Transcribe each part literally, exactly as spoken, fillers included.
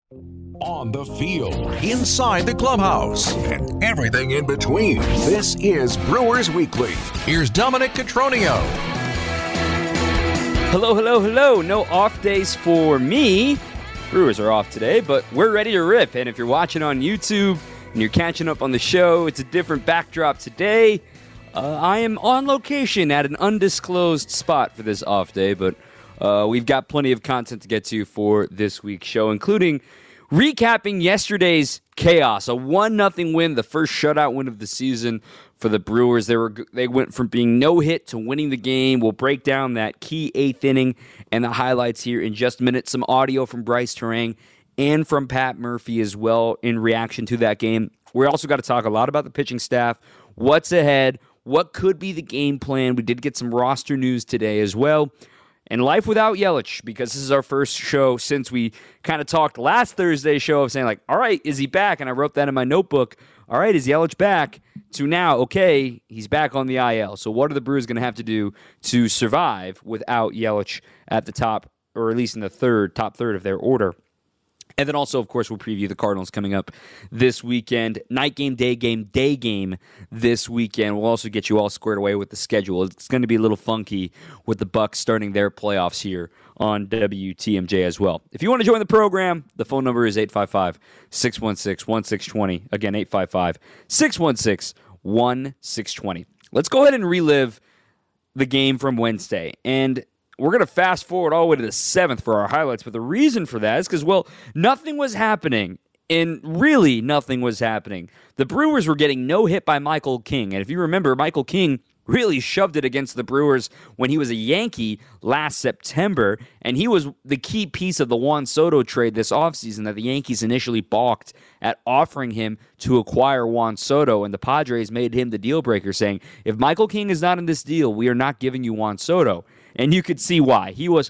On the field, inside the clubhouse, and everything in between. This is Brewers Weekly. Here's Dominic Cotroneo. Hello, hello, hello. No off days for me. Brewers are off today, but we're ready to rip. And if you're watching on YouTube and you're catching up on the show, it's a different backdrop today. Uh, I am on location at an undisclosed spot for this off day, but uh, we've got plenty of content to get to for this week's show, including recapping yesterday's chaos, a one nothing win, the first shutout win of the season for the Brewers. They were they went from being no hit to winning the game. We'll break down that key eighth inning and the highlights here in just a minute. Some audio from Brice Turang and from Pat Murphy as well in reaction to that game. We also got to talk a lot about the pitching staff, what's ahead, what could be the game plan. We did get some roster news today as well. And life without Yelich, because this is our first show since we kind of talked last Thursday's show of saying, like, all right, is he back? And I wrote that in my notebook. All right, is Yelich back? To now, okay, he's back on the I L. So what are the Brewers going to have to do to survive without Yelich at the top, or at least in the third, top third of their order? And then also, of course, we'll preview the Cardinals coming up this weekend. Night game, day game, day game this weekend. We'll also get you all squared away with the schedule. It's going to be a little funky with the Bucs starting their playoffs here on W T M J as well. If you want to join the program, the phone number is eight five five, six one six, one six two zero. Again, eight five five, six one six, one six two zero. Let's go ahead and relive the game from Wednesday. And we're going to fast forward all the way to the seventh for our highlights, but the reason for that is because, well, nothing was happening, and really nothing was happening. The Brewers were getting no hit by Michael King, and if you remember, Michael King really shoved it against the Brewers when he was a Yankee last September, and he was the key piece of the Juan Soto trade this offseason that the Yankees initially balked at offering him to acquire Juan Soto, and the Padres made him the deal breaker, saying, if Michael King is not in this deal, we are not giving you Juan Soto. And you could see why. He was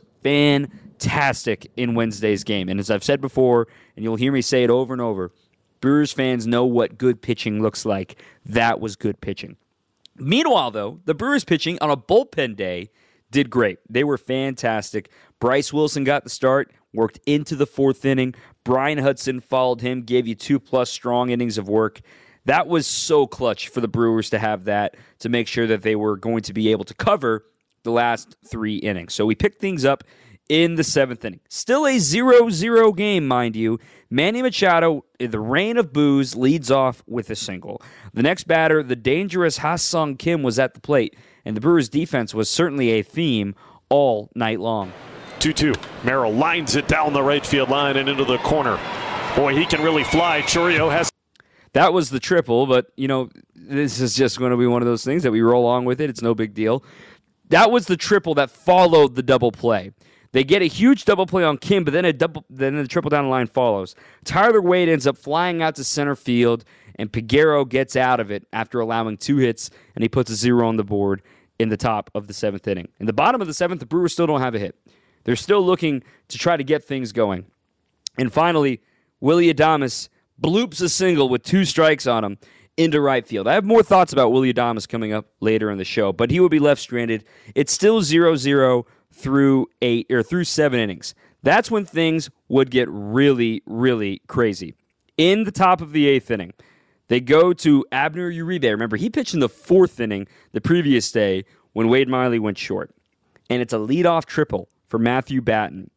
fantastic in Wednesday's game. And as I've said before, and you'll hear me say it over and over, Brewers fans know what good pitching looks like. That was good pitching. Meanwhile, though, the Brewers pitching on a bullpen day did great. They were fantastic. Bryce Wilson got the start, worked into the fourth inning. Brian Hudson followed him, gave you two-plus strong innings of work. That was so clutch for the Brewers to have that, to make sure that they were going to be able to cover the last three innings. So we picked things up in the seventh inning. Still a zero zero game, mind you. Manny Machado, in the rain of boos, leads off with a single. The next batter, the dangerous Ha-Sung Kim, was at the plate, and the Brewers' defense was certainly a theme all night long. two two. Merrill lines it down the right field line and into the corner. Boy, he can really fly. Chourio has... That was the triple, but, you know, this is just going to be one of those things that we roll along with it. It's no big deal. That was the triple that followed the double play. They get a huge double play on Kim, but then a double, then the triple down the line follows. Tyler Wade ends up flying out to center field, and Peguero gets out of it after allowing two hits, and he puts a zero on the board in the top of the seventh inning. In the bottom of the seventh, the Brewers still don't have a hit. They're still looking to try to get things going. And finally, Willy Adames bloops a single with two strikes on him into right field. I have more thoughts about Willy Adames coming up later in the show, but he would be left stranded. It's still zero zero through eight or through seven innings. That's when things would get really, really crazy. In the top of the eighth inning, they go to Abner Uribe. Remember, he pitched in the fourth inning the previous day when Wade Miley went short. And it's a leadoff triple for Matthew Batten.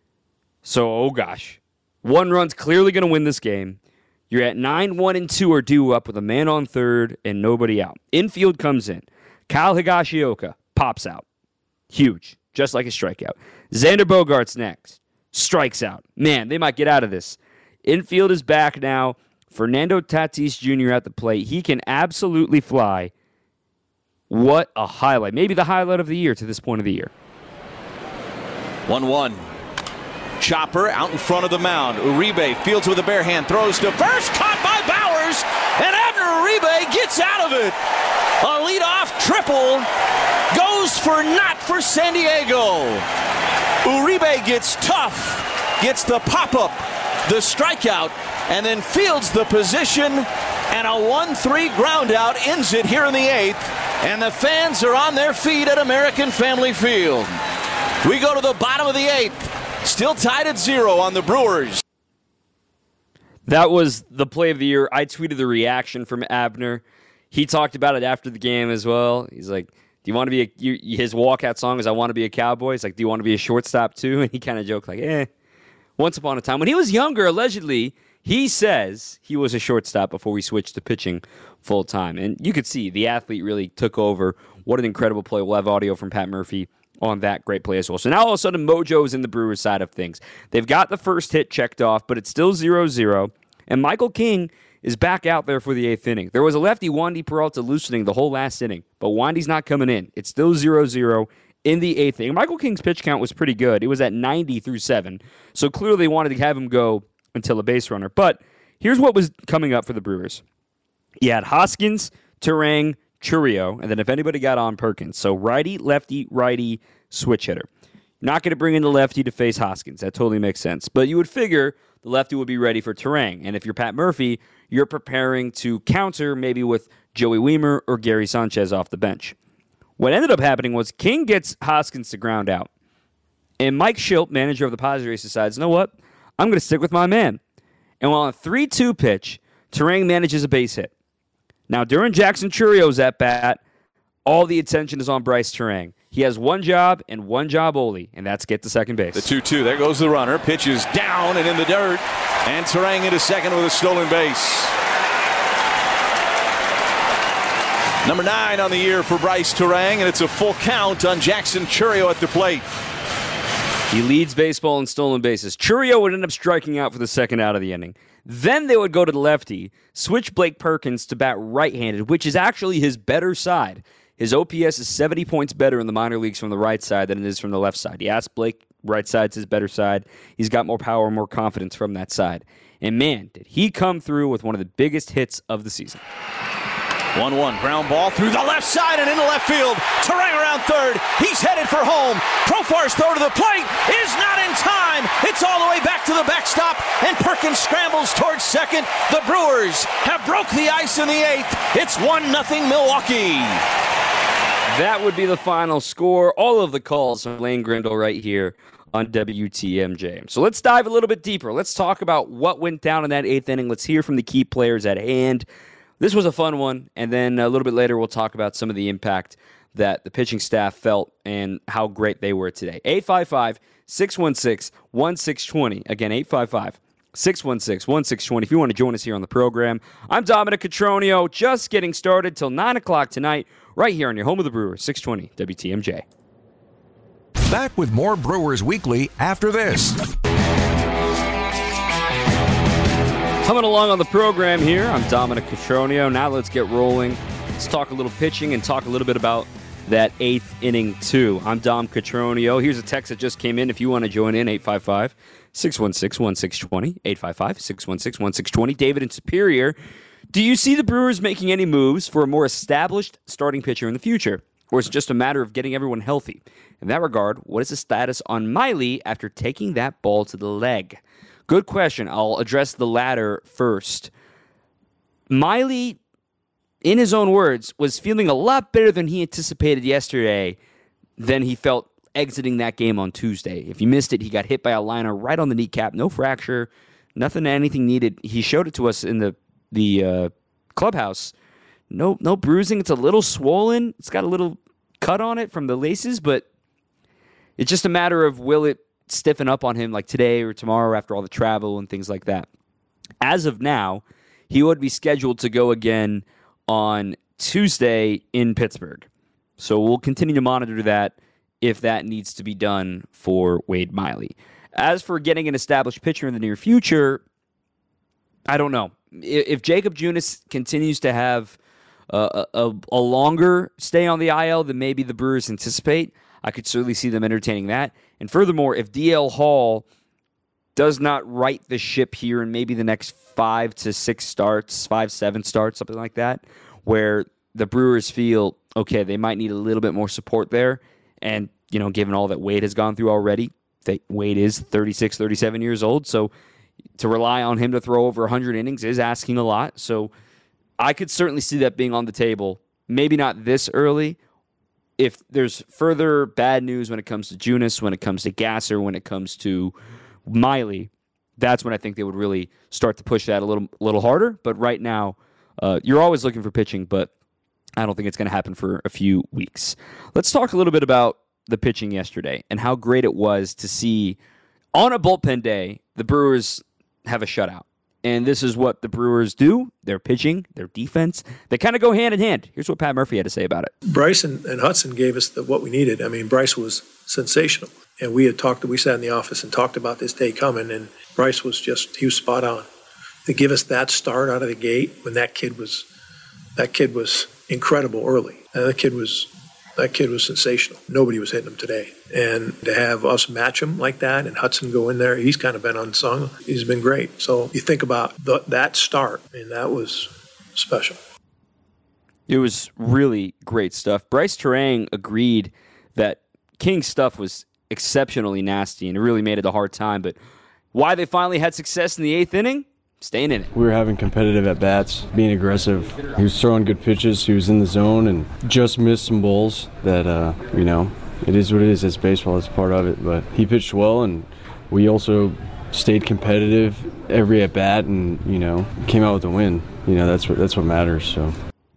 So, oh gosh, one run's clearly going to win this game. You're at nine one and two are due up with a man on third and nobody out. Infield comes in. Kyle Higashioka pops out. Huge, just like a strikeout. Xander Bogaerts next. Strikes out. Man, they might get out of this. Infield is back now. Fernando Tatis Junior at the plate. He can absolutely fly. What a highlight. Maybe the highlight of the year to this point of the year. one one. Chopper out in front of the mound. Uribe fields with a bare hand, throws to first, caught by Bowers, and Abner Uribe gets out of it. A leadoff triple goes for not for San Diego. Uribe gets tough, gets the pop-up, the strikeout, and then fields the position, and a one three ground out ends it here in the eighth, and the fans are on their feet at American Family Field. We go to the bottom of the eighth. Still tied at zero on the Brewers. That was the play of the year. I tweeted the reaction from Abner. He talked about it after the game as well. He's like, do you want to be a, you, his walkout song is I want to be a Cowboy. He's like, do you want to be a shortstop too? And he kind of joked like, eh. Once upon a time, when he was younger, allegedly, he says he was a shortstop before he switched to pitching full time. And you could see the athlete really took over. What an incredible play. We'll have audio from Pat Murphy on that great play as well. So now all of a sudden, Mojo's in the Brewers side of things. They've got the first hit checked off, but it's still zero zero. And Michael King is back out there for the eighth inning. There was a lefty, Wandy Peralta, loosening the whole last inning, but Wandy's not coming in. It's still zero zero in the eighth inning. Michael King's pitch count was pretty good. It was at ninety through seven, so clearly they wanted to have him go until a base runner. But here's what was coming up for the Brewers. You had Hoskins, Turang, Chourio, and then if anybody got on, Perkins. So righty, lefty, righty, switch hitter. Not going to bring in the lefty to face Hoskins. That totally makes sense. But you would figure the lefty would be ready for Turang. And if you're Pat Murphy, you're preparing to counter maybe with Joey Wiemer or Gary Sanchez off the bench. What ended up happening was King gets Hoskins to ground out. And Mike Shildt, manager of the Padres, decides, you know what? I'm going to stick with my man. And while on a three two pitch, Turang manages a base hit. Now, during Jackson Chourio's at-bat, all the attention is on Bryce Turang. He has one job and one job only, and that's get to second base. The two two. There goes the runner. Pitch is down and in the dirt. And Turang into second with a stolen base. Number nine on the year for Bryce Turang, and it's a full count on Jackson Chourio at the plate. He leads baseball in stolen bases. Chourio would end up striking out for the second out of the inning. Then they would go to the lefty, switch Blake Perkins to bat right-handed, which is actually his better side. His O P S is seventy points better in the minor leagues from the right side than it is from the left side. He asked Blake, right side's his better side. He's got more power, more confidence from that side. And man, did he come through with one of the biggest hits of the season. one one, ground ball through the left side and into left field. Turang around third. He's headed for home. Profar's throw to the plate is not in time. It's all the way back to the backstop, and Perkins scrambles towards second. The Brewers have broke the ice in the eighth. It's one nothing Milwaukee. That would be the final score. All of the calls from Lane Grindle right here on W T M J. So let's dive a little bit deeper. Let's talk about what went down in that eighth inning. Let's hear from the key players at hand. This was a fun one, and then a little bit later we'll talk about some of the impact that the pitching staff felt and how great they were today. eight five five, six one six, one six two zero. Again, eight five five, six one six, one six two zero if you want to join us here on the program. I'm Dominic Cotroneo, just getting started till nine o'clock tonight, right here on your home of the Brewers, six twenty W T M J. Back with more Brewers Weekly after this. Coming along on the program here, I'm Dominic Cotroneo. Now let's get rolling. Let's talk a little pitching and talk a little bit about that eighth inning, too. I'm Dom Cotroneo. Here's a text that just came in. If you want to join in, eight five five, six one six, one six two zero, eight five five, six one six, one six two zero. David in Superior, do you see the Brewers making any moves for a more established starting pitcher in the future? Or is it just a matter of getting everyone healthy? In that regard, what is the status on Miley after taking that ball to the leg? Good question. I'll address the latter first. Miley, in his own words, was feeling a lot better than he anticipated yesterday than he felt exiting that game on Tuesday. If you missed it, he got hit by a liner right on the kneecap. No fracture, nothing, anything needed. He showed it to us in the the uh, clubhouse. No, no bruising. It's a little swollen. It's got a little cut on it from the laces, but it's just a matter of will it stiffen up on him like today or tomorrow after all the travel and things like that. As of now, he would be scheduled to go again on Tuesday in Pittsburgh. So we'll continue to monitor that if that needs to be done for Wade Miley. As for getting an established pitcher in the near future, I don't know. If Jacob Junis continues to have a, a, a longer stay on the I L than maybe the Brewers anticipate, I could certainly see them entertaining that. And furthermore, if D L Hall does not right the ship here in maybe the next five to six starts, five, seven starts, something like that, where the Brewers feel, okay, they might need a little bit more support there. And, you know, given all that Wade has gone through already, that Wade is thirty-six, thirty-seven years old. So to rely on him to throw over one hundred innings is asking a lot. So I could certainly see that being on the table. Maybe not this early. If there's further bad news when it comes to Junis, when it comes to Gasser, when it comes to Miley, that's when I think they would really start to push that a little little harder. But right now, uh, you're always looking for pitching, but I don't think it's going to happen for a few weeks. Let's talk a little bit about the pitching yesterday and how great it was to see on a bullpen day the Brewers have a shutout. And this is what the Brewers do. Their pitching, their defense, they kind of go hand in hand. Here's what Pat Murphy had to say about it. Bryce and, and Hudson gave us the, what we needed. I mean, Bryce was sensational. And we had talked, we sat in the office and talked about this day coming, and Bryce was just, he was spot on. To give us that start out of the gate when that kid was, that kid was incredible early. And that kid was, that kid was sensational. Nobody was hitting him today. And to have us match him like that and Hudson go in there, he's kind of been unsung. He's been great. So you think about the, that start, and that was special. It was really great stuff. Bryce Turang agreed that King's stuff was exceptionally nasty, and it really made it a hard time. But why they finally had success in the eighth inning? Staying in it. We were having competitive at-bats, being aggressive. He was throwing good pitches. He was in the zone and just missed some balls that, uh, you know, it is what it is. It's baseball. It's part of it. But he pitched well, and we also stayed competitive every at-bat and, you know, came out with a win. You know, that's what that's what matters. So.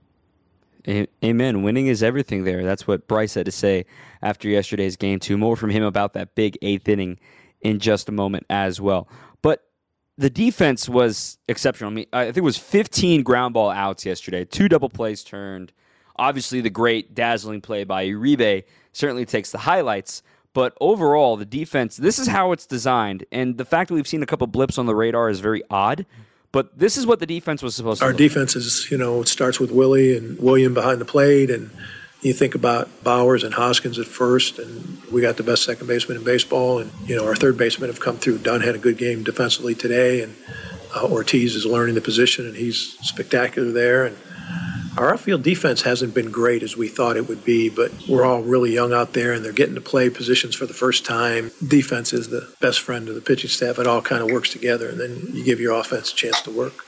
Amen. Winning is everything there. That's what Bryce had to say after yesterday's game, too. More from him about that big eighth inning in just a moment as well. But the defense was exceptional. I mean, I think it was fifteen ground ball outs yesterday, two double plays turned. Obviously, the great dazzling play by Uribe certainly takes the highlights. But overall, the defense, this is how it's designed. And the fact that we've seen a couple blips on the radar is very odd. But this is what the defense was supposed to Our look defense is, you know, it starts with Willie and William behind the plate, and you think about Bowers and Hoskins at first, and we got the best second baseman in baseball, and, you know, our third baseman have come through. Dunn had a good game defensively today, and uh, Ortiz is learning the position, and he's spectacular there. And our outfield defense hasn't been great as we thought it would be, but we're all really young out there, and they're getting to play positions for the first time. Defense is the best friend of the pitching staff. It all kind of works together, and then you give your offense a chance to work.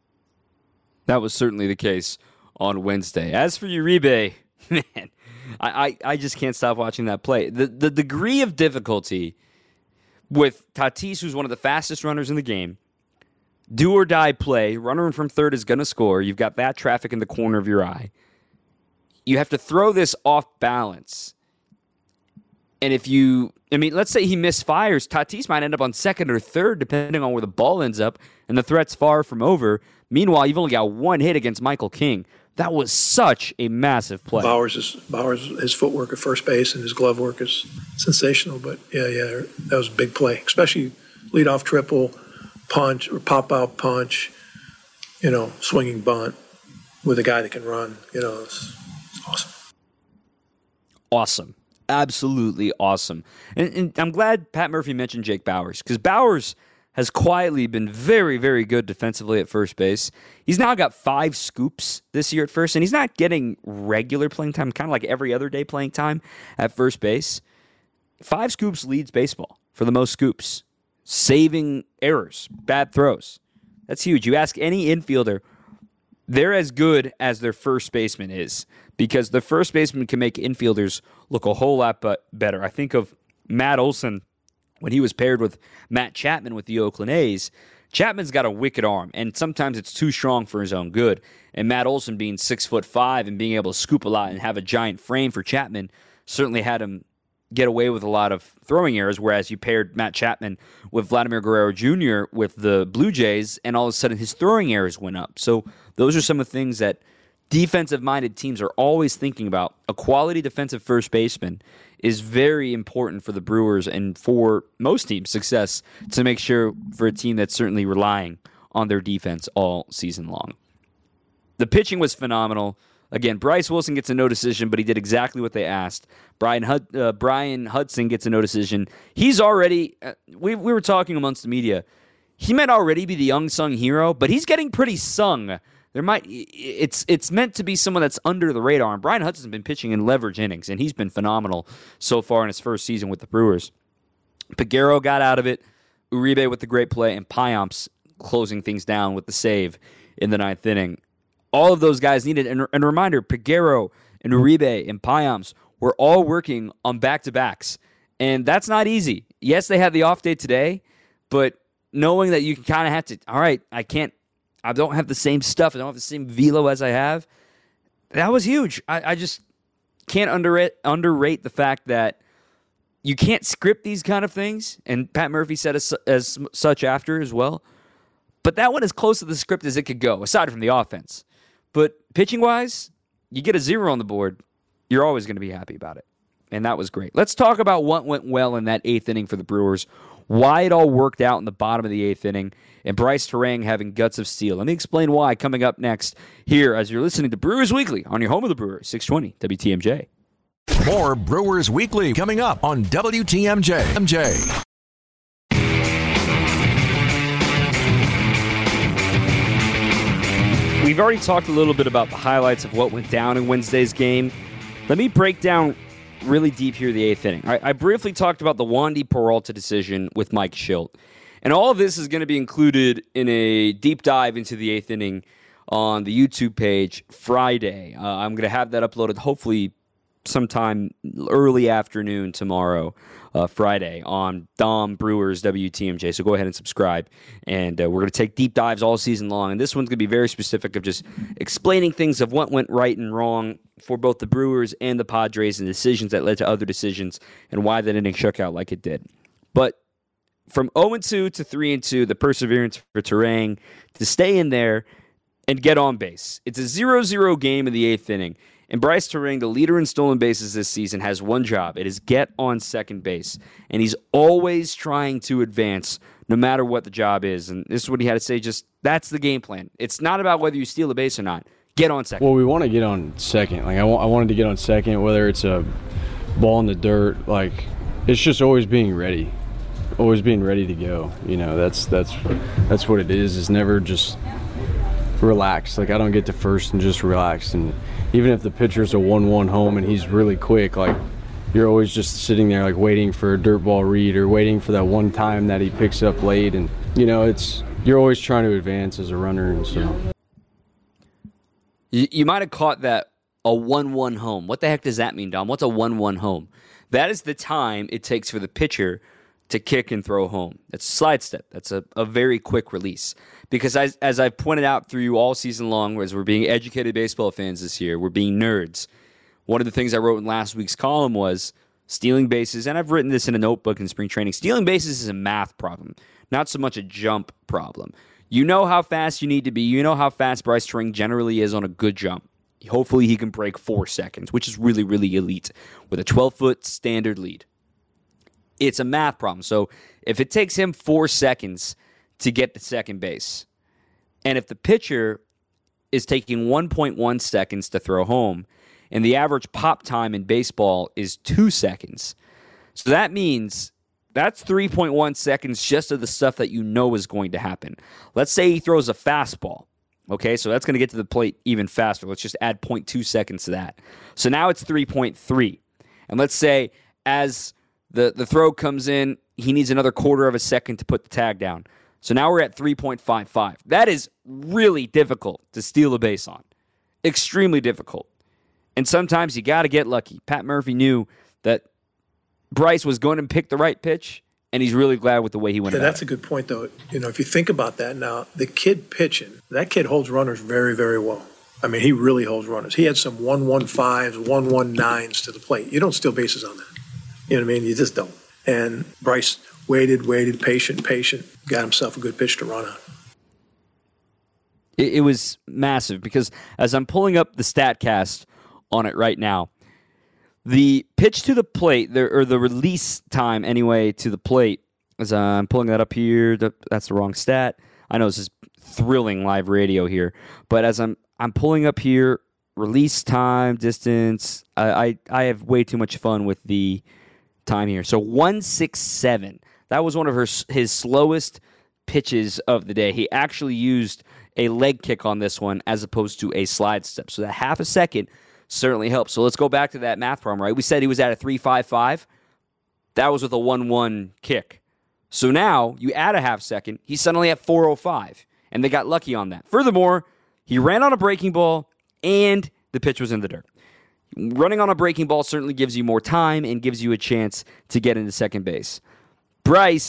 That was certainly the case on Wednesday. As for Uribe, man, I, I, I just can't stop watching that play. The, the degree of difficulty with Tatis, who's one of the fastest runners in the game, do or die play, runner in from third is going to score. You've got that traffic in the corner of your eye. You have to throw this off balance. And if you, I mean, let's say he misfires, Tatis might end up on second or third, depending on where the ball ends up, and the threat's far from over. Meanwhile, you've only got one hit against Michael King. That was such a massive play. Bowers, is, Bowers, his footwork at first base and his glove work is sensational. But, yeah, yeah, that was a big play, especially leadoff triple, punch or pop-out punch, you know, swinging bunt with a guy that can run. You know, it's, it's awesome. Awesome. Absolutely awesome. And, and I'm glad Pat Murphy mentioned Jake Bowers, because Bowers has quietly been very, very good defensively at first base. He's now got five scoops this year at first, and he's not getting regular playing time, kind of like every other day playing time at first base. Five scoops leads baseball for the most scoops. Saving errors, bad throws. That's huge. You ask any infielder, they're as good as their first baseman is, because the first baseman can make infielders look a whole lot better. I think of Matt Olson when he was paired with Matt Chapman with the Oakland A's. Chapman's got a wicked arm, and sometimes it's too strong for his own good. And Matt Olson being six foot five and being able to scoop a lot and have a giant frame for Chapman certainly had him get away with a lot of throwing errors, whereas you paired Matt Chapman with Vladimir Guerrero Junior with the Blue Jays, and all of a sudden his throwing errors went up. So those are some of the things that defensive-minded teams are always thinking about. A quality defensive first baseman is very important for the Brewers and for most teams' success, to make sure for a team that's certainly relying on their defense all season long. The pitching was phenomenal. Again, Bryce Wilson gets a no decision, but he did exactly what they asked. Brian Hud- uh, Brian Hudson gets a no decision. He's already, uh, we, we were talking amongst the media, he might already be the unsung hero, but he's getting pretty sung. There might it's it's meant to be someone that's under the radar, and Brian Hudson's been pitching in leverage innings, and he's been phenomenal so far in his first season with the Brewers. Peguero got out of it, Uribe with the great play, and Payamps closing things down with the save in the ninth inning. All of those guys needed, and, and a reminder, Peguero and Uribe and Payamps were all working on back-to-backs, and that's not easy. Yes, they had the off day today, but knowing that you can kind of have to, all right, I can't, I don't have the same stuff. I don't have the same velo as I have. That was huge. I, I just can't underrate, underrate the fact that you can't script these kind of things. And Pat Murphy said as, as such after as well. But that one is close to the script as it could go, aside from the offense. But pitching-wise, you get a zero on the board, you're always going to be happy about it. And that was great. Let's talk about what went well in that eighth inning for the Brewers, why it all worked out in the bottom of the eighth inning, and Bryce Turang having guts of steel. Let me explain why coming up next here as you're listening to Brewers Weekly on your home of the Brewers, six twenty W T M J. More Brewers Weekly coming up on W T M J. M J. We've already talked a little bit about the highlights of what went down in Wednesday's game. Let me break down really deep here the eighth inning. I, I briefly talked about the Wandy Peralta decision with Mike Schilt. And all of this is going to be included in a deep dive into the eighth inning on the YouTube page Friday. Uh, I'm going to have that uploaded hopefully sometime early afternoon tomorrow, uh, Friday, on Dom Brewers W T M J. So go ahead and subscribe. And uh, we're going to take deep dives all season long. And this one's going to be very specific of just explaining things of what went right and wrong for both the Brewers and the Padres and decisions that led to other decisions and why that inning shook out like it did. But from oh and two to three and two, the perseverance for Turang to stay in there and get on base. It's a zero zero game in the eighth inning. And Bryce Turang, the leader in stolen bases this season, has one job. It is get on second base. And he's always trying to advance no matter what the job is. And this is what he had to say. Just that's the game plan. It's not about whether you steal a base or not. Get on second. Well, we want to get on second. Like I, w- I wanted to get on second, whether it's a ball in the dirt. Like it's just always being ready. Always being ready to go. You know, that's that's that's what it is. It's never just relax. Like I don't get to first and just relax. And even if the pitcher's a one one home and he's really quick, like you're always just sitting there like waiting for a dirt ball read or waiting for that one time that he picks up late. And you know, it's you're always trying to advance as a runner. And so you, you might have caught that a one one home. What the heck does that mean, Dom? What's a one one home? That is the time it takes for the pitcher to kick and throw home. That's a slide step. That's a, a very quick release. Because as, as I've pointed out through you all season long, as we're being educated baseball fans this year, we're being nerds. One of the things I wrote in last week's column was stealing bases, and I've written this in a notebook in spring training. Stealing bases is a math problem, not so much a jump problem. You know how fast you need to be. You know how fast Bryce Turang generally is on a good jump. Hopefully he can break four seconds, which is really, really elite, with a twelve-foot standard lead. It's a math problem. So if it takes him four seconds to get to second base, and if the pitcher is taking one point one seconds to throw home, and the average pop time in baseball is two seconds, so that means that's three point one seconds just of the stuff that you know is going to happen. Let's say he throws a fastball. Okay, so that's going to get to the plate even faster. Let's just add zero point two seconds to that. So now it's three point three. And let's say as the, the throw comes in, he needs another quarter of a second to put the tag down. So now we're at three point five five. That is really difficult to steal a base on. Extremely difficult. And sometimes you got to get lucky. Pat Murphy knew that Bryce was going to pick the right pitch, and he's really glad with the way he went yeah, about that's it. a good point, though. You know, if you think about that now, the kid pitching, that kid holds runners very, very well. I mean, he really holds runners. He had some one one fives, one one nines to the plate. You don't steal bases on that. You know what I mean? You just don't. And Bryce waited, waited, patient, patient, got himself a good pitch to run on. It, it was massive because as I'm pulling up the StatCast on it right now, the pitch to the plate, the, or the release time anyway to the plate, as I'm pulling that up here, the, that's the wrong stat. I know this is thrilling live radio here, but as I'm I'm pulling up here, release time, distance, I, I, I have way too much fun with the time here. So one sixty-seven. That was one of her his slowest pitches of the day. He actually used a leg kick on this one as opposed to a slide step. So that half a second certainly helps. So let's go back to that math problem, right? We said he was at a three five five. That was with a one one kick. So now you add a half second, he's suddenly at four oh five, and they got lucky on that. Furthermore, he ran on a breaking ball, and the pitch was in the dirt. Running on a breaking ball certainly gives you more time and gives you a chance to get into second base. Bryce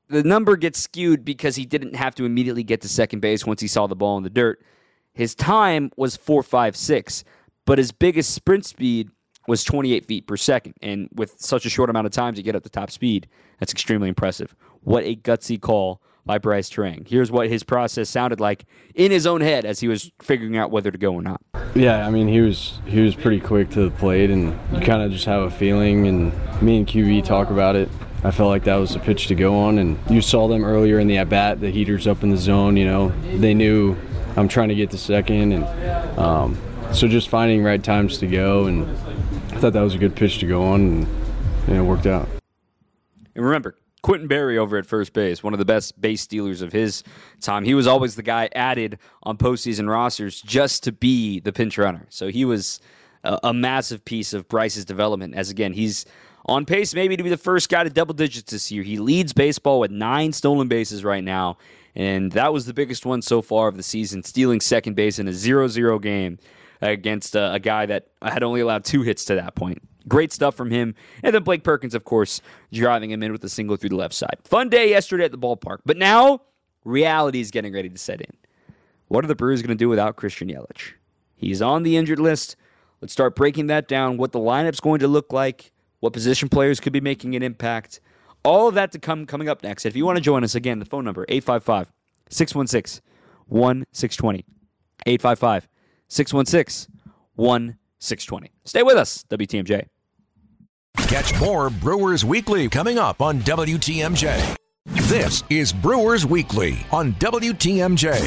the number gets skewed because he didn't have to immediately get to second base once he saw the ball in the dirt. His time was four five six, but his biggest sprint speed was twenty-eight feet per second. And with such a short amount of time to get up to top speed, that's extremely impressive. What a gutsy call by Brice Turang. Here's what his process sounded like in his own head as he was figuring out whether to go or not. Yeah, I mean, he was he was pretty quick to the plate, and you kind of just have a feeling, and me and Q B talk about it. I felt like that was the pitch to go on, and you saw them earlier in the at-bat, the heaters up in the zone, you know. They knew I'm trying to get to second, and um, so just finding right times to go, and I thought that was a good pitch to go on, and, and it worked out. And remember, Quentin Berry over at first base, one of the best base stealers of his time. He was always the guy added on postseason rosters just to be the pinch runner. So he was a, a massive piece of Brice's development, as again, he's on pace maybe to be the first guy to double digits this year. He leads baseball with nine stolen bases right now, and that was the biggest one so far of the season, stealing second base in a zero zero game against a, a guy that had only allowed two hits to that point. Great stuff from him. And then Blake Perkins, of course, driving him in with a single through the left side. Fun day yesterday at the ballpark. But now, reality is getting ready to set in. What are the Brewers going to do without Christian Yelich? He's on the injured list. Let's start breaking that down, what the lineup's going to look like, what position players could be making an impact. All of that to come coming up next. If you want to join us, again, the phone number, eight five five, six one six, one six two zero. eight five five, six one six, one six two zero. Stay with us, W T M J. Catch more Brewers Weekly coming up on W T M J. This is Brewers Weekly on W T M J.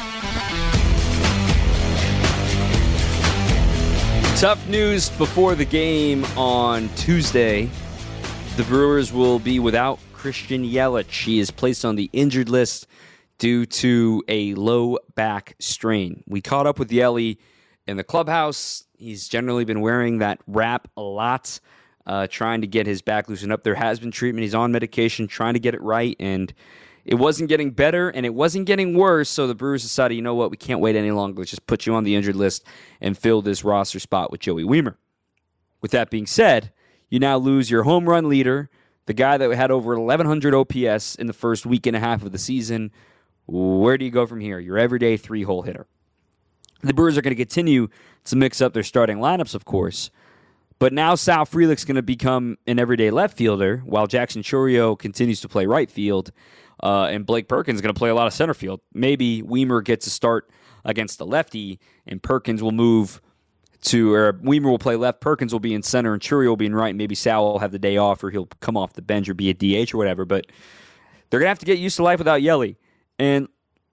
Tough news before the game on Tuesday. The Brewers will be without Christian Yelich. He is placed on the injured list due to a low back strain. We caught up with Yelly in the clubhouse. He's generally been wearing that wrap a lot, uh, trying to get his back loosened up. There has been treatment. He's on medication, trying to get it right, and it wasn't getting better, and it wasn't getting worse, so the Brewers decided, you know what, we can't wait any longer. Let's just put you on the injured list and fill this roster spot with Joey Wiemer. With that being said, you now lose your home run leader, the guy that had over eleven hundred O P S in the first week and a half of the season. Where do you go from here? Your everyday three-hole hitter. The Brewers are going to continue to mix up their starting lineups, of course, but now Sal Frelick's going to become an everyday left fielder while Jackson Chourio continues to play right field, uh, and Blake Perkins is going to play a lot of center field. Maybe Wiemer gets a start against the lefty, and Perkins will move to, or Wiemer will play left, Perkins will be in center, and Chourio will be in right. Maybe Sal will have the day off, or he'll come off the bench or be a D H or whatever, but they're going to have to get used to life without Yelly. And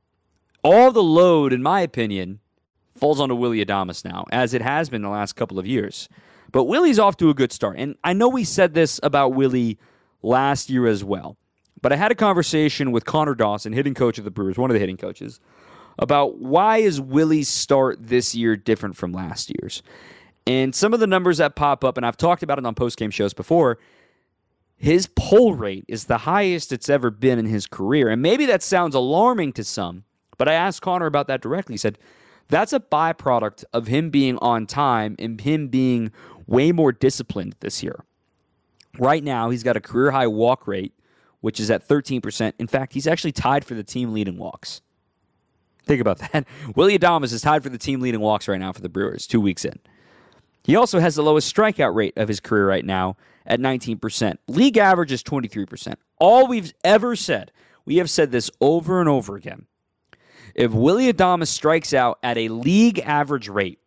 all the load, in my opinion, falls onto Willy Adames now, as it has been the last couple of years. But Willie's off to a good start. And I know we said this about Willie last year as well. But I had a conversation with Connor Dawson, hitting coach of the Brewers, one of the hitting coaches, about why is Willie's start this year different from last year's. And some of the numbers that pop up, and I've talked about it on post-game shows before, his pull rate is the highest it's ever been in his career. And maybe that sounds alarming to some, but I asked Connor about that directly. He said, that's a byproduct of him being on time and him being way more disciplined this year. Right now, he's got a career-high walk rate, which is at thirteen percent. In fact, he's actually tied for the team leading walks. Think about that. Willy Adames is tied for the team leading walks right now for the Brewers, two weeks in. He also has the lowest strikeout rate of his career right now at nineteen percent. League average is twenty-three percent. All we've ever said, we have said this over and over again. If Willy Adames strikes out at a league average rate,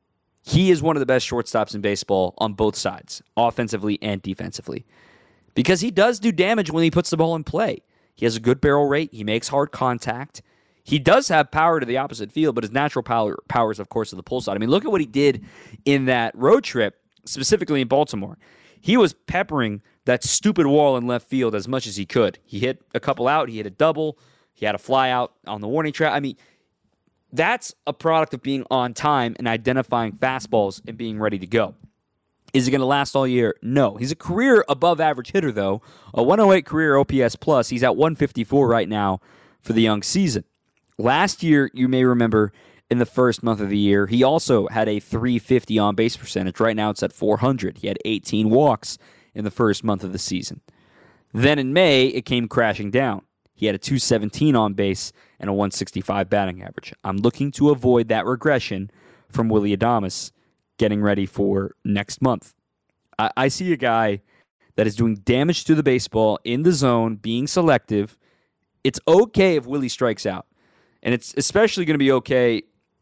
he is one of the best shortstops in baseball on both sides, offensively and defensively. Because he does do damage when he puts the ball in play. He has a good barrel rate. He makes hard contact. He does have power to the opposite field, but his natural power powers, of course, to the pull side. I mean, look at what he did in that road trip, specifically in Baltimore. He was peppering that stupid wall in left field as much as he could. He hit a couple out. He hit a double. He had a fly out on the warning track. I mean, that's a product of being on time and identifying fastballs and being ready to go. Is he going to last all year? No. He's a career above average hitter, though. A one oh eight career O P S plus. He's at one fifty-four right now for the young season. Last year, you may remember, in the first month of the year, he also had a three fifty on-base percentage. Right now, it's at four hundred. He had eighteen walks in the first month of the season. Then in May, it came crashing down. He had a two seventeen on base and a one sixty-five batting average. I'm looking to avoid that regression from Willy Adames getting ready for next month. I, I see a guy that is doing damage to the baseball in the zone, being selective. It's okay if Willie strikes out. And it's especially going to be okay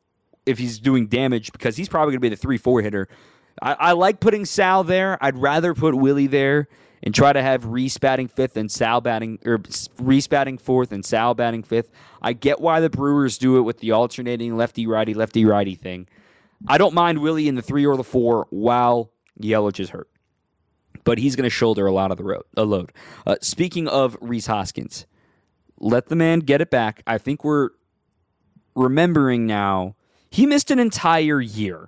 if he's doing damage because he's probably going to be the three four hitter. I, I like putting Sal there. I'd rather put Willie there and try to have Reese batting fifth and Sal batting, or Reese batting fourth and Sal batting fifth. I get why the Brewers do it with the alternating lefty-righty, lefty-righty thing. I don't mind Willie in the three or the four while Yelich is hurt. But he's going to shoulder a lot of the road, a load. Uh, speaking of Rhys Hoskins, let the man get it back. I think we're remembering now, he missed an entire year.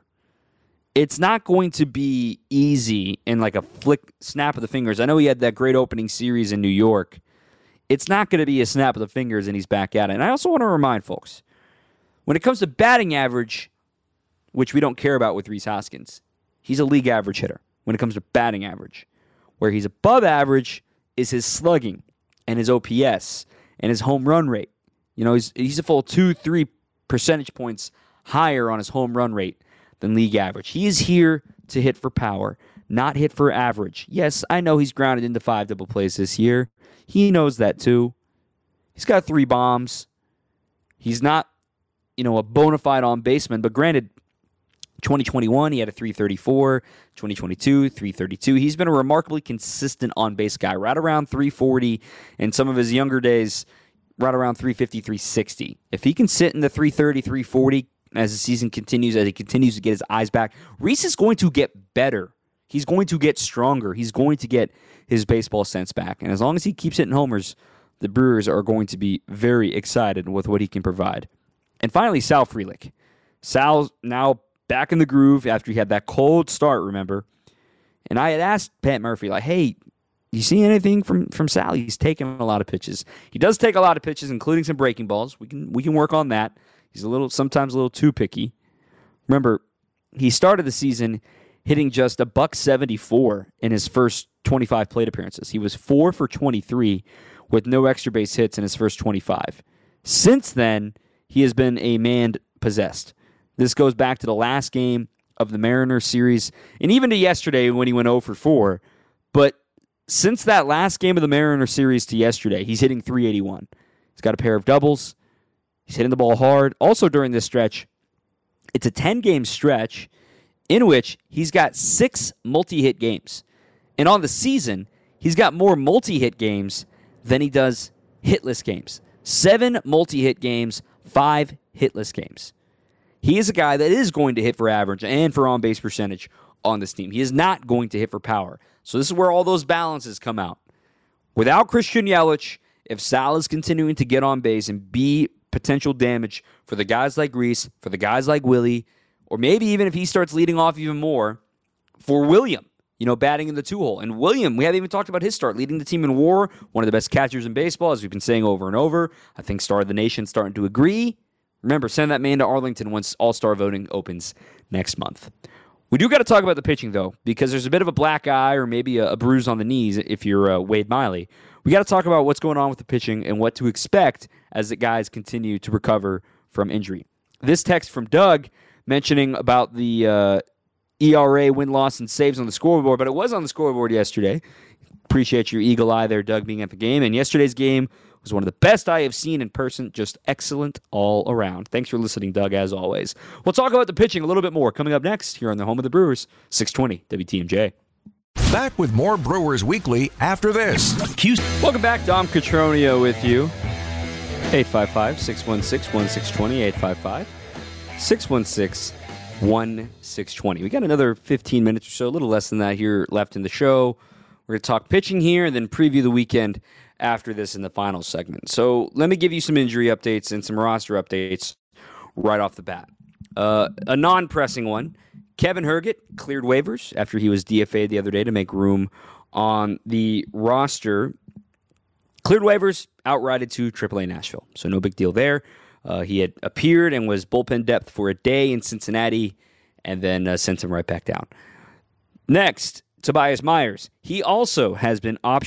It's not going to be easy in like a flick, snap of the fingers. I know he had that great opening series in New York. It's not going to be a snap of the fingers and he's back at it. And I also want to remind folks, when it comes to batting average, which we don't care about with Rhys Hoskins, he's a league average hitter. When it comes to batting average, where he's above average is his slugging and his O P S and his home run rate. You know, he's he's a full two, three percentage points higher on his home run rate than league average. He is here to hit for power, not hit for average. Yes, I know he's grounded into five double plays this year. He knows that too. He's got three bombs. He's not, you know, a bona fide on baseman, but granted, twenty twenty-one, he had a three thirty-four. twenty twenty-two, three thirty-two. He's been a remarkably consistent on-base guy, right around three forty. In some of his younger days, right around three fifty, three sixty. If he can sit in the three thirty, three forty as the season continues, as he continues to get his eyes back, Rhys is going to get better. He's going to get stronger. He's going to get his baseball sense back. And as long as he keeps hitting homers, the Brewers are going to be very excited with what he can provide. And finally, Sal Frelick. Sal's now back in the groove after he had that cold start, remember? And I had asked Pat Murphy, like, hey, you see anything from, from Sal? He's taking a lot of pitches. He does take a lot of pitches, including some breaking balls. We can we can work on that. He's a little sometimes a little too picky. Remember, he started the season hitting just a buck seventy-four in his first twenty-five plate appearances. He was four for twenty-three with no extra base hits in his first twenty-five. Since then, he has been a man possessed. This goes back to the last game of the Mariners series, and even to yesterday when he went oh for four. But since that last game of the Mariners series to yesterday, he's hitting three eighty-one. He's got a pair of doubles. He's hitting the ball hard. Also during this stretch, it's a ten-game stretch in which he's got six multi-hit games. And on the season, he's got more multi-hit games than he does hitless games. Seven multi-hit games, five hitless games. He is a guy that is going to hit for average and for on-base percentage on this team. He is not going to hit for power. So this is where all those balances come out. Without Christian Yelich, if Sal is continuing to get on base and be potential damage for the guys like Rhys, for the guys like Willie, or maybe even if he starts leading off even more, for William, you know, batting in the two-hole. And William, we haven't even talked about his start, leading the team in WAR, one of the best catchers in baseball, as we've been saying over and over. I think Star of the Nation's starting to agree. Remember, send that man to Arlington once All-Star voting opens next month. We do got to talk about the pitching, though, because there's a bit of a black eye or maybe a, a bruise on the knees if you're uh, Wade Miley. We got to talk about what's going on with the pitching and what to expect as the guys continue to recover from injury. This text from Doug mentioning about the uh, E R A, win-loss, and saves on the scoreboard, but it was on the scoreboard yesterday. Appreciate your eagle eye there, Doug, being at the game. And yesterday's game was one of the best I have seen in person. Just excellent all around. Thanks for listening, Doug, as always. We'll talk about the pitching a little bit more coming up next here on the home of the Brewers, six twenty W T M J. Back with more Brewers Weekly after this. Welcome back. Dom Cotroneo with you. eight five five, six one six, one six two zero, eight five five, six one six, one six two zero. We got another fifteen minutes or so, a little less than that here left in the show. We're going to talk pitching here and then preview the weekend after this in the final segment. So let me give you some injury updates and some roster updates right off the bat. Uh, a non-pressing one. Kevin Herget cleared waivers after he was D F A'd the other day to make room on the roster. Cleared waivers, outrighted to triple A Nashville. So no big deal there. Uh, he had appeared and was bullpen depth for a day in Cincinnati and then uh, sent him right back down. Next, Tobias Myers. He also has been optioned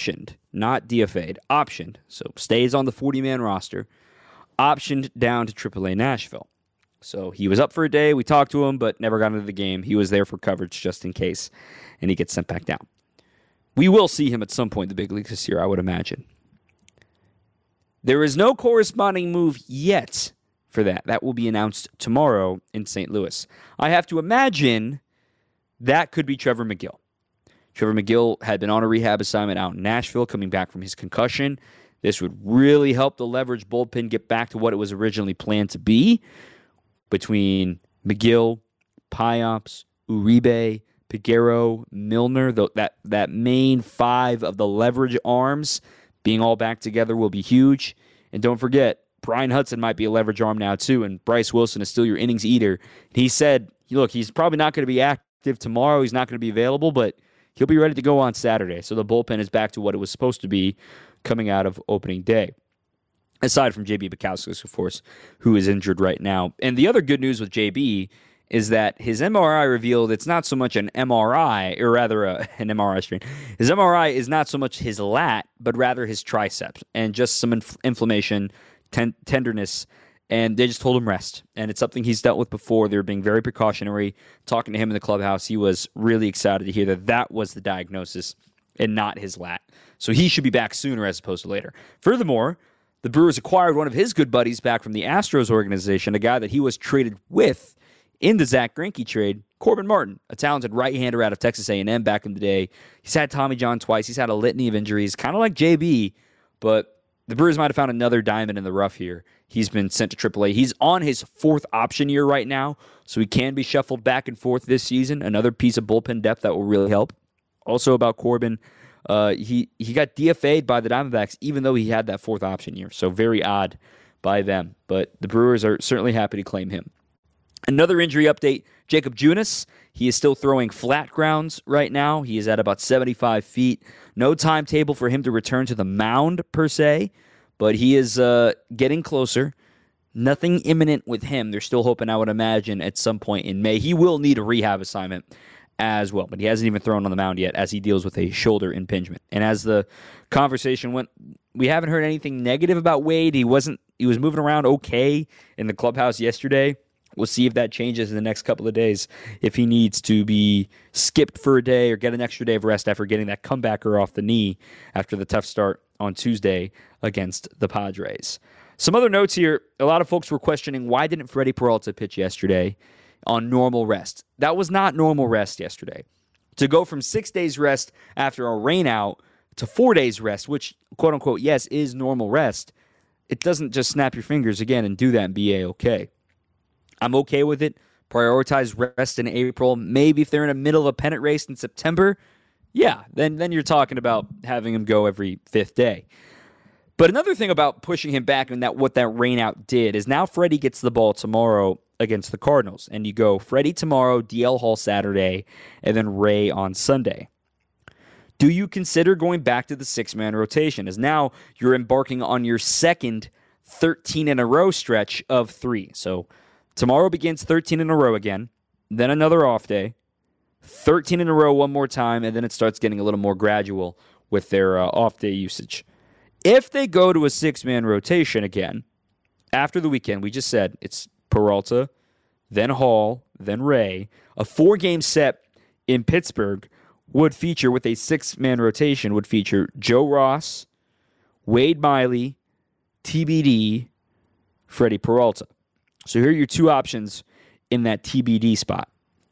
not D F A'd, optioned, so stays on the forty-man roster, optioned down to triple A Nashville. So he was up for a day. We talked to him, but never got into the game. He was there for coverage just in case, and he gets sent back down. We will see him at some point in the big leagues this year, I would imagine. There is no corresponding move yet for that. That will be announced tomorrow in Saint Louis. I have to imagine that could be Trevor Megill. Trevor Megill had been on a rehab assignment out in Nashville, coming back from his concussion. This would really help the leverage bullpen get back to what it was originally planned to be between Megill, Piops, Uribe, Peguero, Milner. The, that, that main five of the leverage arms being all back together will be huge. And don't forget, Brian Hudson might be a leverage arm now too, and Bryce Wilson is still your innings eater. He said, look, he's probably not going to be active tomorrow. He's not going to be available, but he'll be ready to go on Saturday. So the bullpen is back to what it was supposed to be coming out of opening day. Aside from J B Bukowskis, of course, who is injured right now. And the other good news with J B is that his M R I revealed it's not so much an M R I, or rather a, an M R I strain. His M R I is not so much his lat, but rather his triceps, and just some inf- inflammation, ten- tenderness, and they just told him rest. And it's something he's dealt with before. They were being very precautionary. Talking to him in the clubhouse, he was really excited to hear that that was the diagnosis and not his lat. So he should be back sooner as opposed to later. Furthermore, the Brewers acquired one of his good buddies back from the Astros organization, a guy that he was traded with in the Zach Greinke trade, Corbin Martin, a talented right-hander out of Texas A and M back in the day. He's had Tommy John twice. He's had a litany of injuries, kind of like J B, but the Brewers might have found another diamond in the rough here. He's been sent to triple A. He's on his fourth option year right now, so he can be shuffled back and forth this season. Another piece of bullpen depth that will really help. Also about Corbin, uh, he, he got D F A'd by the Diamondbacks, even though he had that fourth option year. So very odd by them, but the Brewers are certainly happy to claim him. Another injury update, Jacob Junis. He is still throwing flat grounds right now. He is at about seventy-five feet. No timetable for him to return to the mound, per se, but he is uh, getting closer. Nothing imminent with him. They're still hoping, I would imagine, at some point in May. He will need a rehab assignment as well, but he hasn't even thrown on the mound yet as he deals with a shoulder impingement. And as the conversation went, we haven't heard anything negative about Wade. He wasn't. He was moving around okay in the clubhouse yesterday. We'll see if that changes in the next couple of days, if he needs to be skipped for a day or get an extra day of rest after getting that comebacker off the knee after the tough start on Tuesday against the Padres. Some other notes here. A lot of folks were questioning, why didn't Freddie Peralta pitch yesterday on normal rest? That was not normal rest yesterday. To go from six days rest after a rainout to four days rest, which, quote-unquote, yes, is normal rest, it doesn't just snap your fingers again and do that and be A-okay. I'm okay with it. Prioritize rest in April. Maybe if they're in the middle of a pennant race in September, yeah, then, then you're talking about having him go every fifth day. But another thing about pushing him back and that what that rainout did is now Freddie gets the ball tomorrow against the Cardinals. And you go Freddie tomorrow, D L Hall Saturday, and then Ray on Sunday. Do you consider going back to the six-man rotation? As now you're embarking on your second thirteen-in-a-row stretch of three. So tomorrow begins thirteen in a row again, then another off day, thirteen in a row one more time, and then it starts getting a little more gradual with their uh, off-day usage. If they go to a six-man rotation again, after the weekend, we just said it's Peralta, then Hall, then Ray, a four-game set in Pittsburgh would feature, with a six-man rotation, would feature Joe Ross, Wade Miley, T B D, Freddie Peralta. So here are your two options in that T B D spot.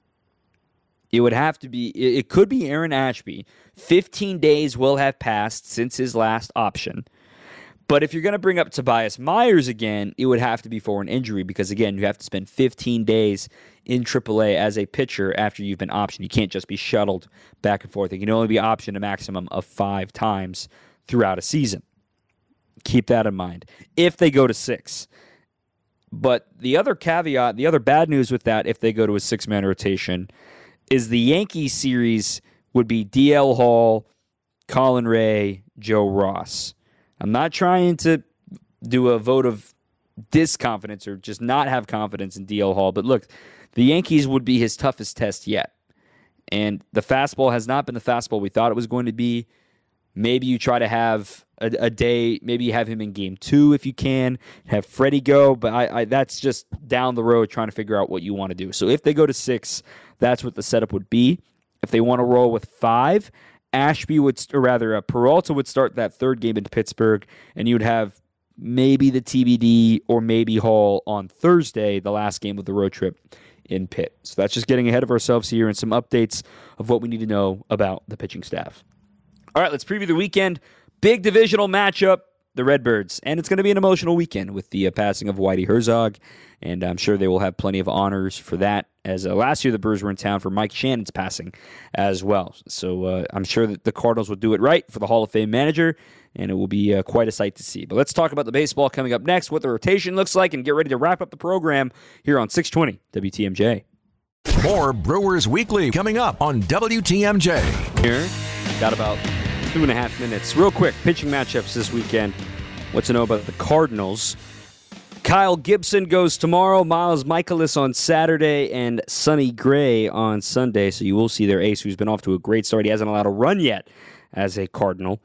It would have to be, it could be Aaron Ashby. fifteen days will have passed since his last option. But if you're going to bring up Tobias Myers again, it would have to be for an injury because, again, you have to spend fifteen days in triple A as a pitcher after you've been optioned. You can't just be shuttled back and forth. It can only be optioned a maximum of five times throughout a season. Keep that in mind. If they go to six. But the other caveat, the other bad news with that, if they go to a six-man rotation, is the Yankees series would be D L Hall, Colin Ray, Joe Ross. I'm not trying to do a vote of disconfidence or just not have confidence in D L Hall, but look, the Yankees would be his toughest test yet. And the fastball has not been the fastball we thought it was going to be. Maybe you try to have a, a day, maybe you have him in game two if you can, have Freddie go, but I, I that's just down the road trying to figure out what you want to do. So if they go to six, that's what the setup would be. If they want to roll with five, Ashby would, or rather, uh, Peralta would start that third game in Pittsburgh, and you would have maybe the T B D or maybe Hall on Thursday, the last game of the road trip in Pitt. So that's just getting ahead of ourselves here and some updates of what we need to know about the pitching staff. All right, let's preview the weekend. Big divisional matchup, the Redbirds. And it's going to be an emotional weekend with the uh, passing of Whitey Herzog, and I'm sure they will have plenty of honors for that, as uh, last year the Brewers were in town for Mike Shannon's passing as well. So uh, I'm sure that the Cardinals will do it right for the Hall of Fame manager, and it will be uh, quite a sight to see. But let's talk about the baseball coming up next, what the rotation looks like, and get ready to wrap up the program here on six twenty W T M J. More Brewers Weekly coming up on W T M J. Here, got about two and a half minutes. Real quick, pitching matchups this weekend. What to know about the Cardinals? Kyle Gibson goes tomorrow, Miles Michaelis on Saturday, and Sonny Gray on Sunday. So you will see their ace, who's been off to a great start. He hasn't allowed a run yet as a Cardinal.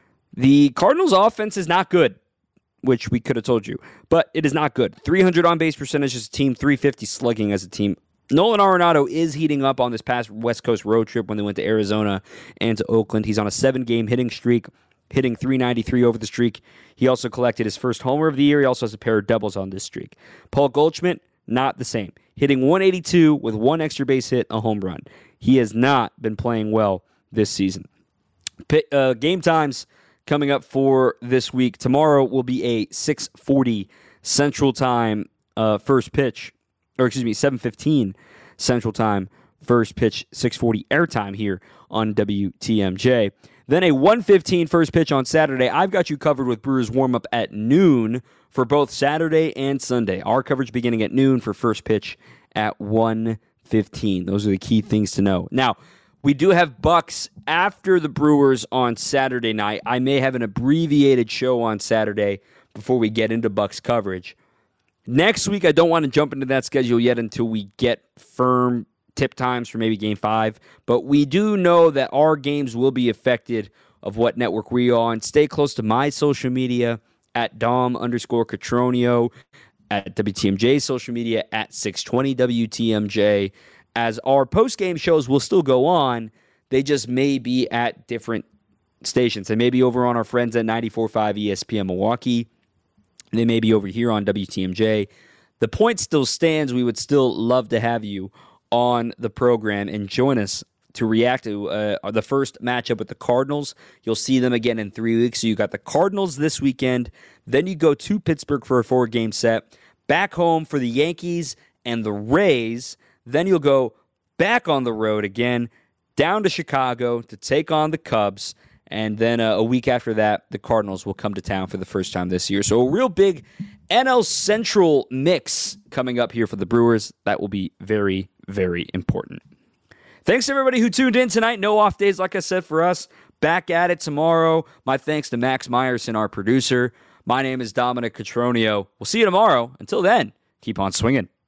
The Cardinals' offense is not good, which we could have told you, but it is not good. three hundred on-base percentage as a team, three fifty slugging as a team. Nolan Arenado is heating up on this past West Coast road trip when they went to Arizona and to Oakland. He's on a seven-game hitting streak, hitting three ninety-three over the streak. He also collected his first homer of the year. He also has a pair of doubles on this streak. Paul Goldschmidt, not the same. Hitting one eighty-two with one extra base hit, a home run. He has not been playing well this season. Pit, uh, game times coming up for this week. Tomorrow will be a six forty Central Time uh, first pitch, or excuse me, seven fifteen Central Time first pitch, six forty airtime here on W T M J. Then a one fifteen first pitch on Saturday. I've got you covered with Brewers warm-up at noon for both Saturday and Sunday. Our coverage beginning at noon for first pitch at one fifteen. Those are the key things to know. Now, we do have Bucks after the Brewers on Saturday night. I may have an abbreviated show on Saturday before we get into Bucks coverage. Next week, I don't want to jump into that schedule yet until we get firm tip times for maybe game five, but we do know that our games will be affected of what network we're on. Stay close to my social media at Dom underscore Catronio, at W T M J social media at six twenty W T M J, as our post-game shows will still go on. They just may be at different stations. They may be over on our friends at ninety-four point five E S P N Milwaukee. They may be over here on W T M J. The point still stands. We would still love to have you on the program and join us to react to uh, the first matchup with the Cardinals. You'll see them again in three weeks. So you got the Cardinals this weekend. Then you go to Pittsburgh for a four-game set. Back home for the Yankees and the Rays. Then you'll go back on the road again, down to Chicago to take on the Cubs. And then uh, a week after that, the Cardinals will come to town for the first time this year. So a real big N L Central mix coming up here for the Brewers. That will be very, very important. Thanks to everybody who tuned in tonight. No off days, like I said, for us. Back at it tomorrow. My thanks to Max Meyerson, our producer. My name is Dominic Catronio. We'll see you tomorrow. Until then, keep on swinging.